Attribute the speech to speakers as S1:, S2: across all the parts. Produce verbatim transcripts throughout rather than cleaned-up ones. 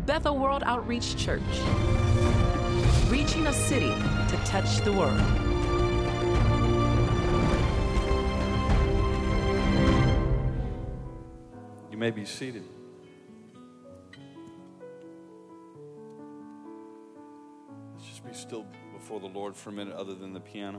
S1: Bethel World Outreach Church, reaching a city to touch the world.
S2: You may be seated. Let's just be still before the Lord for a minute other than the piano.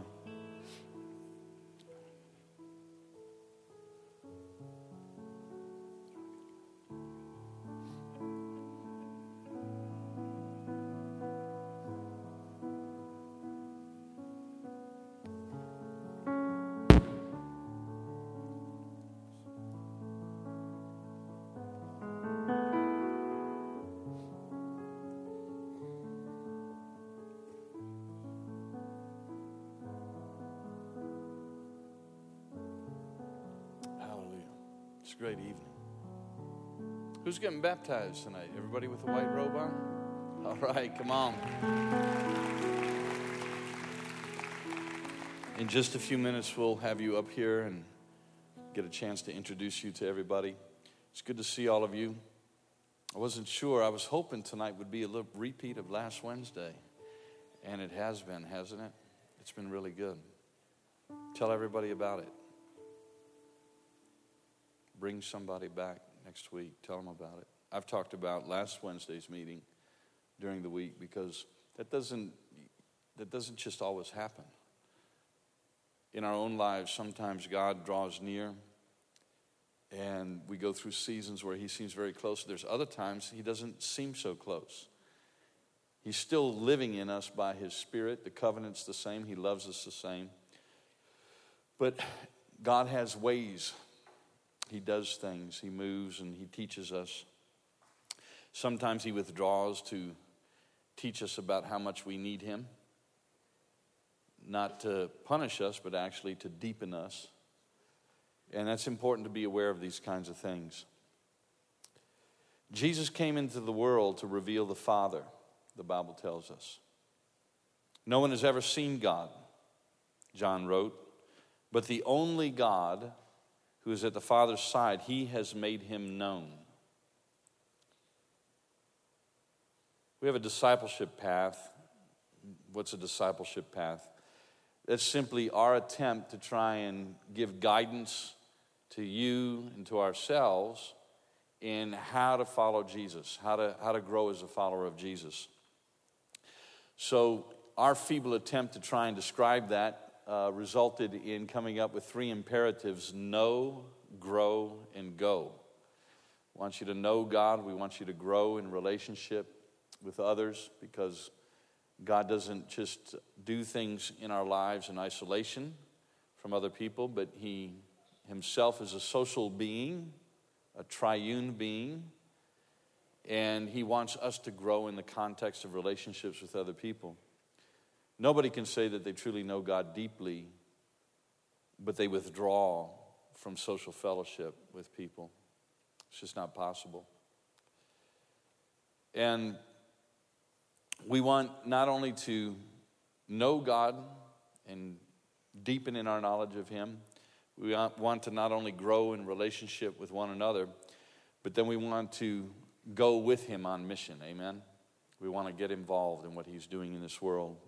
S2: It's a great evening. Who's getting baptized tonight? Everybody with a white robe on? All right, come on. In just a few minutes, we'll have you up here and get a chance to introduce you to everybody. It's good to see all of you. I wasn't sure. I was hoping tonight would be a little repeat of last Wednesday. And it has been, hasn't it? It's been really good. Tell everybody about it. Bring somebody back next week. Tell them about it. I've talked about last Wednesday's meeting during the week because that doesn't that doesn't just always happen. In our own lives, sometimes God draws near and we go through seasons where he seems very close. There's other times he doesn't seem so close. He's still living in us by his Spirit. The covenant's the same. He loves us the same. But God has ways. He does things, he moves, and he teaches us. Sometimes he withdraws to teach us about how much we need him. Not to punish us, but actually to deepen us. And that's important to be aware of these kinds of things. Jesus came into the world to reveal the Father, the Bible tells us. No one has ever seen God, John wrote, but the only God who is at the Father's side, he has made him known. We have a discipleship path. What's a discipleship path? That's simply our attempt to try and give guidance to you and to ourselves in how to follow Jesus, how to, how to grow as a follower of Jesus. So our feeble attempt to try and describe that Uh, resulted in coming up with three imperatives: know, grow, and go. We want you to know God. We want you to grow in relationship with others because God doesn't just do things in our lives in isolation from other people, but he himself is a social being, a triune being, and he wants us to grow in the context of relationships with other people. Nobody can say that they truly know God deeply, but they withdraw from social fellowship with people. It's just not possible. And we want not only to know God and deepen in our knowledge of him, we want to not only grow in relationship with one another, but then we want to go with him on mission. Amen? We want to get involved in what he's doing in this world.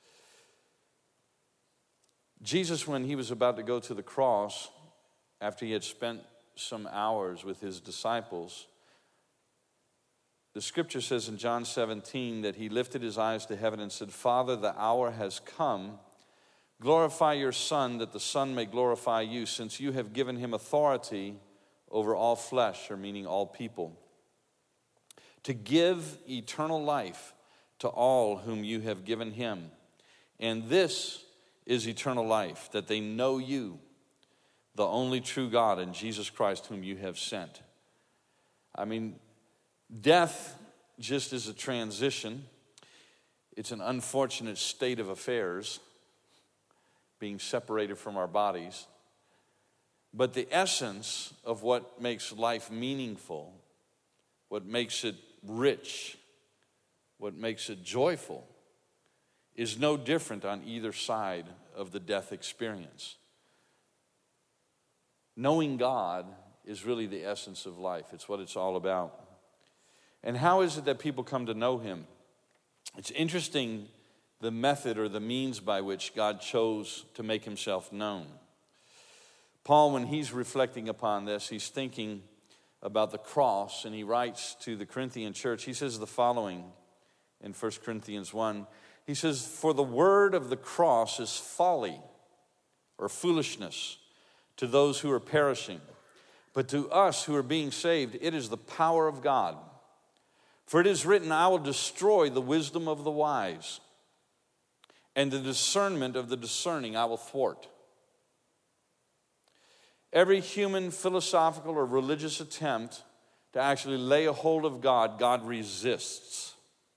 S2: Jesus, when he was about to go to the cross, after he had spent some hours with his disciples, the scripture says in John seventeen that he lifted his eyes to heaven and said, "Father, the hour has come. Glorify your Son, that the Son may glorify you, since you have given him authority over all flesh," or meaning all people, "to give eternal life to all whom you have given him. And this is eternal life, that they know you, the only true God, and Jesus Christ whom you have sent." I mean, death just is a transition. It's an unfortunate state of affairs, being separated from our bodies. But the essence of what makes life meaningful, what makes it rich, what makes it joyful, is no different on either side of the death experience. Knowing God is really the essence of life. It's what it's all about. And how is it that people come to know him? It's interesting the method or the means by which God chose to make himself known. Paul, when he's reflecting upon this, he's thinking about the cross, and he writes to the Corinthian church. He says the following in First Corinthians one. He says, "For the word of the cross is folly or foolishness to those who are perishing, but to us who are being saved, it is the power of God. For it is written, I will destroy the wisdom of the wise, and the discernment of the discerning I will thwart." Every human philosophical or religious attempt to actually lay a hold of God, God resists.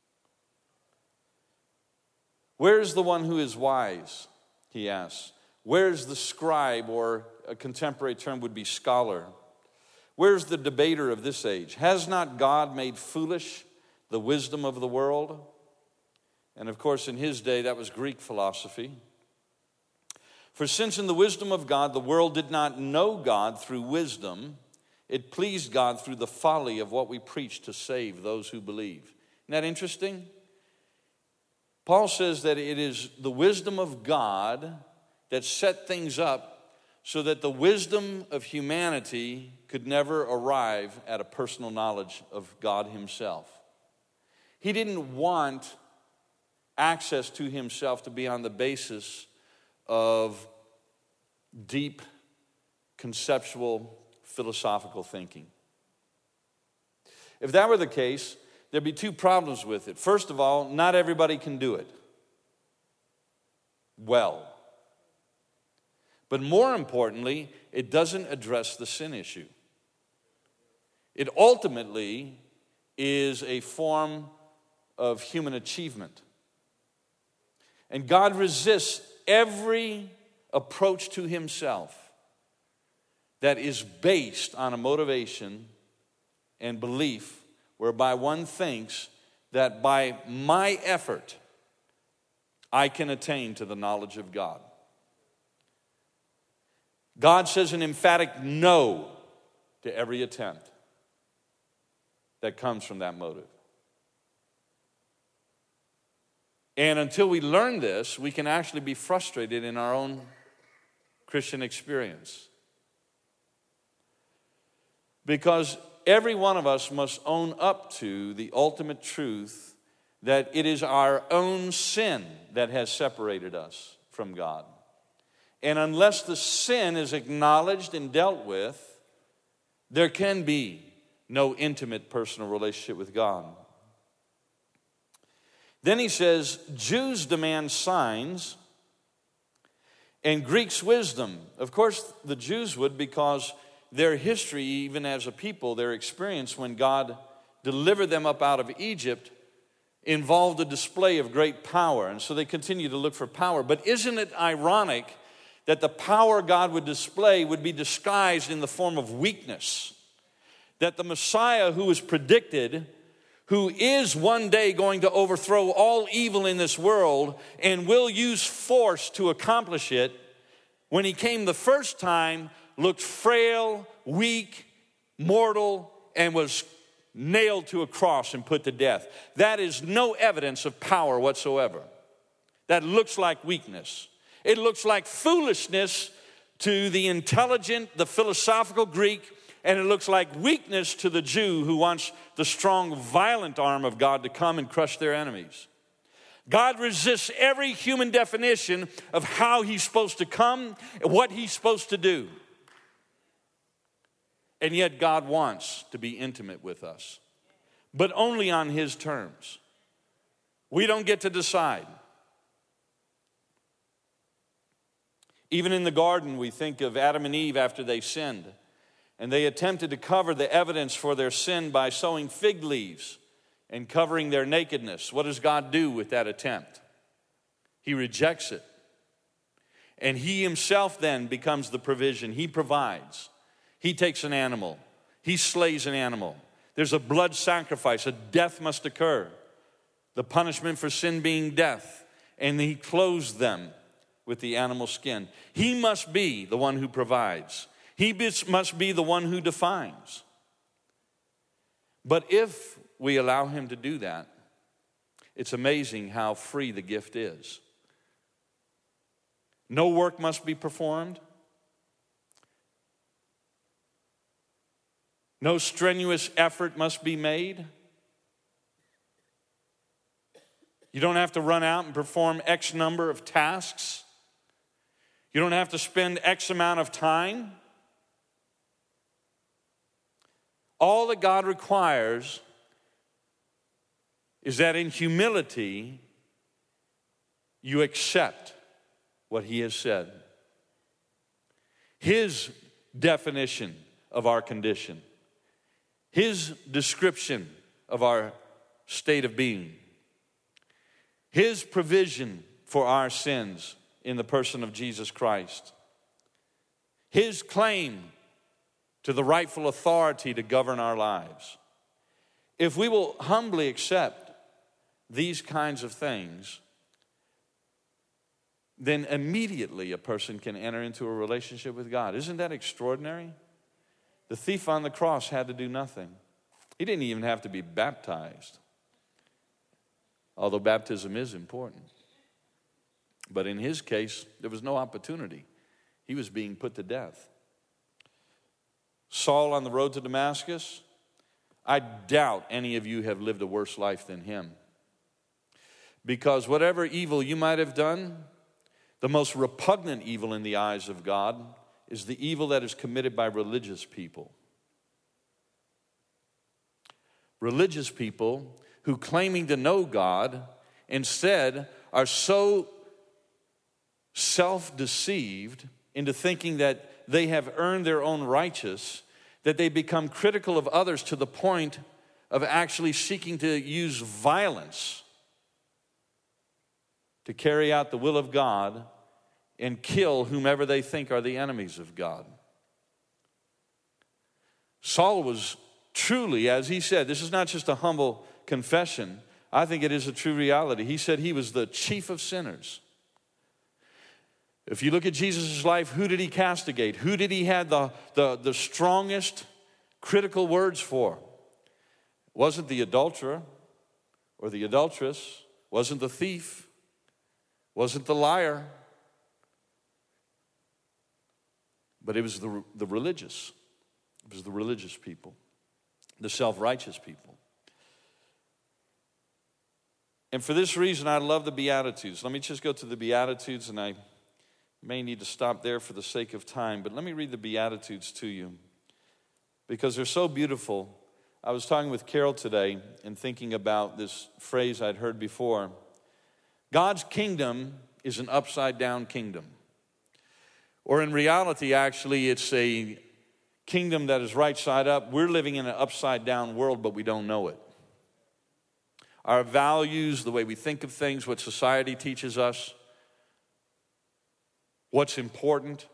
S2: Where is the one who is wise? He asks. Where is the scribe, or a contemporary term would be scholar? Where's the debater of this age? Has not God made foolish the wisdom of the world? And of course, in his day, that was Greek philosophy. For since in the wisdom of God, the world did not know God through wisdom, it pleased God through the folly of what we preach to save those who believe. Isn't that interesting? Paul says that it is the wisdom of God that set things up so that the wisdom of humanity could never arrive at a personal knowledge of God himself. He didn't want access to himself to be on the basis of deep conceptual philosophical thinking. If that were the case, there'd be two problems with it. First of all, not everybody can do it well. But more importantly, it doesn't address the sin issue. It ultimately is a form of human achievement. And God resists every approach to himself that is based on a motivation and belief whereby one thinks that by my effort I can attain to the knowledge of God. God says an emphatic no to every attempt that comes from that motive. And until we learn this, we can actually be frustrated in our own Christian experience. Because every one of us must own up to the ultimate truth that it is our own sin that has separated us from God. And unless the sin is acknowledged and dealt with, there can be no intimate personal relationship with God. Then he says, Jews demand signs and Greeks wisdom. Of course, the Jews would, because their history, even as a people, their experience when God delivered them up out of Egypt, involved a display of great power. And so they continue to look for power. But isn't it ironic that the power God would display would be disguised in the form of weakness? That the Messiah who was predicted, who is one day going to overthrow all evil in this world and will use force to accomplish it, when he came the first time, looked frail, weak, mortal, and was nailed to a cross and put to death. That is no evidence of power whatsoever. That looks like weakness. It looks like foolishness to the intelligent, the philosophical Greek, and it looks like weakness to the Jew who wants the strong, violent arm of God to come and crush their enemies. God resists every human definition of how he's supposed to come, what he's supposed to do. And yet God wants to be intimate with us, but only on his terms. We don't get to decide. Even in the garden, we think of Adam and Eve after they sinned. And they attempted to cover the evidence for their sin by sewing fig leaves and covering their nakedness. What does God do with that attempt? He rejects it. And he himself then becomes the provision. He provides. He takes an animal. He slays an animal. There's a blood sacrifice. A death must occur. The punishment for sin being death. And he clothes them with the animal skin. He must be the one who provides. He must be the one who defines. But if we allow him to do that, it's amazing how free the gift is. No work must be performed. No strenuous effort must be made. You don't have to run out and perform X number of tasks. You don't have to spend X amount of time. All that God requires is that in humility, you accept what he has said. His definition of our condition. His description of our state of being. His provision for our sins in the person of Jesus Christ. His claim to the rightful authority to govern our lives. If we will humbly accept these kinds of things, then immediately a person can enter into a relationship with God. Isn't that extraordinary? The thief on the cross had to do nothing. He didn't even have to be baptized, although baptism is important. But in his case, there was no opportunity. He was being put to death. Saul on the road to Damascus, I doubt any of you have lived a worse life than him. Because whatever evil you might have done, the most repugnant evil in the eyes of God is the evil that is committed by religious people. Religious people who, claiming to know God, instead are so self-deceived into thinking that they have earned their own righteousness that they become critical of others to the point of actually seeking to use violence to carry out the will of God and kill whomever they think are the enemies of God. Saul was truly, as he said, this is not just a humble confession. I think it is a true reality. He said he was the chief of sinners. If you look at Jesus' life, who did he castigate? Who did he have the, the, the strongest critical words for? It wasn't the adulterer or the adulteress, wasn't the thief, wasn't the liar, but it was the, the religious. It was the religious people, the self-righteous people. And for this reason, I love the Beatitudes. Let me just go to the Beatitudes, and I may need to stop there for the sake of time, but let me read the Beatitudes to you because they're so beautiful. I was talking with Carol today and thinking about this phrase I'd heard before. God's kingdom is an upside-down kingdom. Or in reality, actually, it's a kingdom that is right side up. We're living in an upside-down world, but we don't know it. Our values, the way we think of things, what society teaches us, what's important,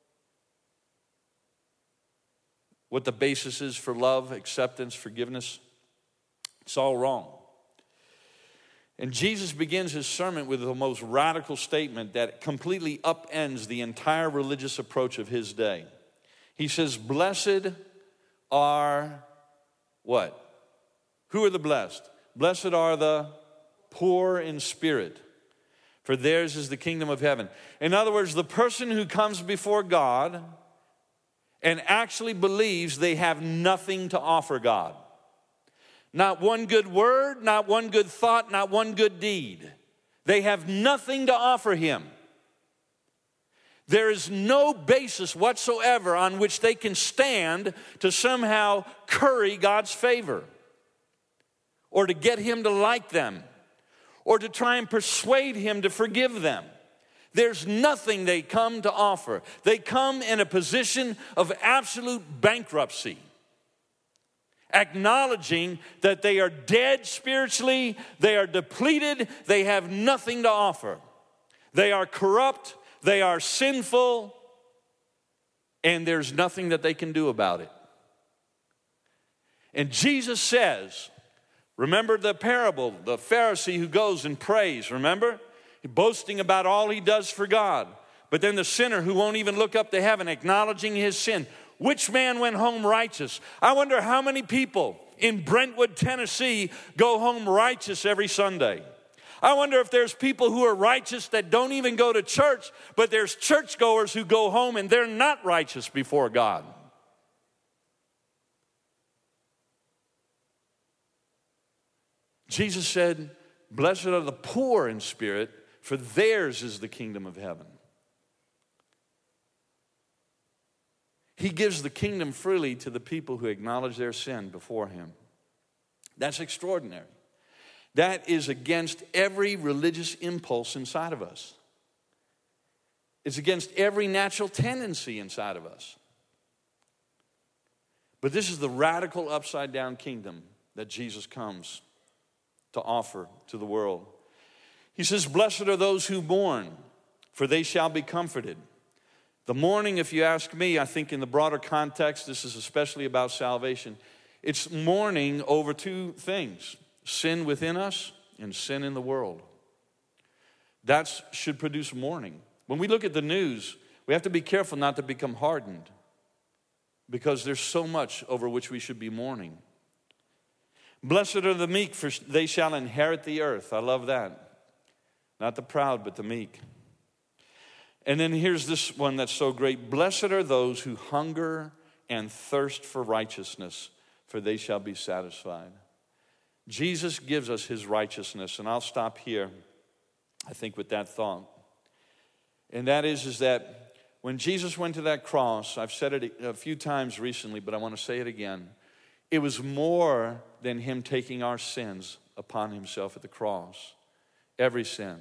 S2: what the basis is for love, acceptance, forgiveness, it's all wrong. And Jesus begins his sermon with the most radical statement that completely upends the entire religious approach of his day. He says, blessed are what? Who are the blessed? Blessed are the poor in spirit, for theirs is the kingdom of heaven. In other words, the person who comes before God and actually believes they have nothing to offer God. Not one good word, not one good thought, not one good deed. They have nothing to offer him. There is no basis whatsoever on which they can stand to somehow curry God's favor, or to get him to like them, or to try and persuade him to forgive them. There's nothing they come to offer. They come in a position of absolute bankruptcy, acknowledging that they are dead spiritually, they are depleted, they have nothing to offer. They are corrupt, they are sinful, and there's nothing that they can do about it. And Jesus says, remember the parable, the Pharisee who goes and prays, remember? Boasting about all he does for God. But then the sinner who won't even look up to heaven, acknowledging his sin. Which man went home righteous? I wonder how many people in Brentwood, Tennessee, go home righteous every Sunday. I wonder if there's people who are righteous that don't even go to church, but there's churchgoers who go home and they're not righteous before God. Jesus said, "Blessed are the poor in spirit, for theirs is the kingdom of heaven." He gives the kingdom freely to the people who acknowledge their sin before him. That's extraordinary. That is against every religious impulse inside of us. It's against every natural tendency inside of us. But this is the radical upside down kingdom that Jesus comes to offer to the world. He says, "Blessed are those who mourn, for they shall be comforted." The mourning, if you ask me, I think in the broader context, this is especially about salvation. It's mourning over two things: sin within us and sin in the world. That should produce mourning. When we look at the news, we have to be careful not to become hardened, because there's so much over which we should be mourning. Blessed are the meek, for they shall inherit the earth. I love that. Not the proud, but the meek. And then here's this one that's so great. Blessed are those who hunger and thirst for righteousness, for they shall be satisfied. Jesus gives us his righteousness, and I'll stop here, I think, with that thought. And that is, is that when Jesus went to that cross, I've said it a few times recently, but I want to say it again. It was more than him taking our sins upon himself at the cross, every sin.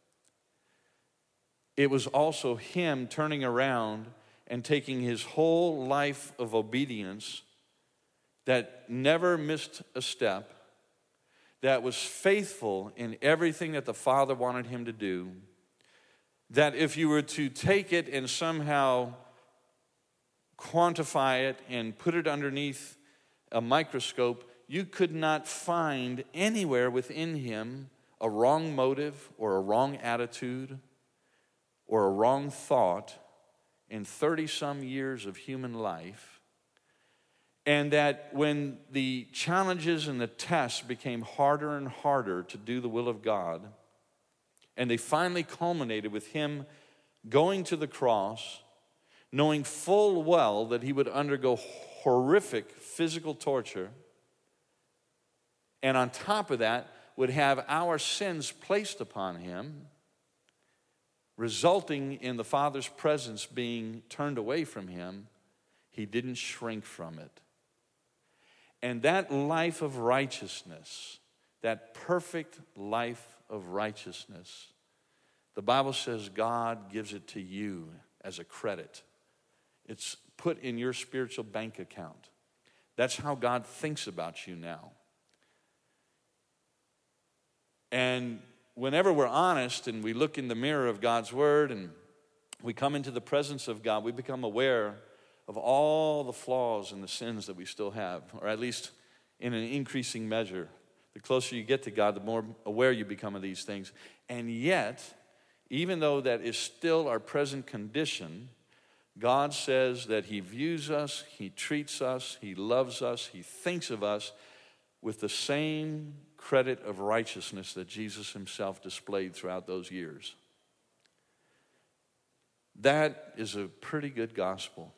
S2: It was also him turning around and taking his whole life of obedience that never missed a step, that was faithful in everything that the Father wanted him to do, that if you were to take it and somehow quantify it and put it underneath a microscope, you could not find anywhere within him a wrong motive or a wrong attitude or a wrong thought in thirty-some years of human life. And that when the challenges and the tests became harder and harder to do the will of God, and they finally culminated with him going to the cross, knowing full well that he would undergo horrific physical torture, and on top of that would have our sins placed upon him, resulting in the Father's presence being turned away from him, he didn't shrink from it. And that life of righteousness, that perfect life of righteousness, the Bible says God gives it to you as a credit. It's put in your spiritual bank account. That's how God thinks about you now. And whenever we're honest and we look in the mirror of God's word and we come into the presence of God, we become aware of all the flaws and the sins that we still have, or at least in an increasing measure. The closer you get to God, the more aware you become of these things. And yet, even though that is still our present condition, God says that he views us, he treats us, he loves us, he thinks of us with the same credit of righteousness that Jesus himself displayed throughout those years. That is a pretty good gospel.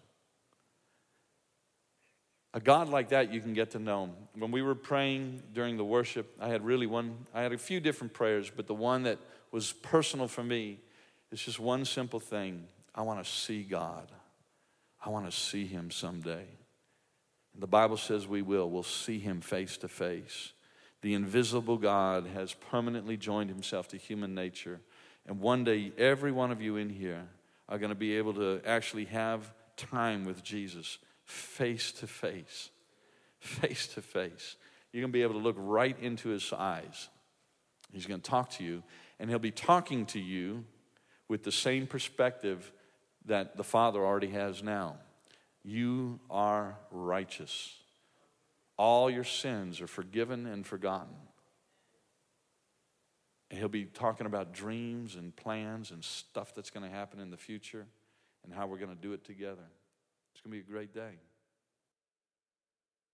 S2: A God like that you can get to know. When we were praying during the worship, I had really one, I had a few different prayers, but the one that was personal for me is just one simple thing. I want to see God. I want to see him someday. And the Bible says we will. We'll see him face to face. The invisible God has permanently joined himself to human nature. And one day, every one of you in here are going to be able to actually have time with Jesus face to face. Face to face. You're going to be able to look right into his eyes. He's going to talk to you, and he'll be talking to you with the same perspective that the Father already has now. You are righteous. All your sins are forgiven and forgotten. And he'll be talking about dreams and plans and stuff that's going to happen in the future and how we're going to do it together. It's going to be a great day.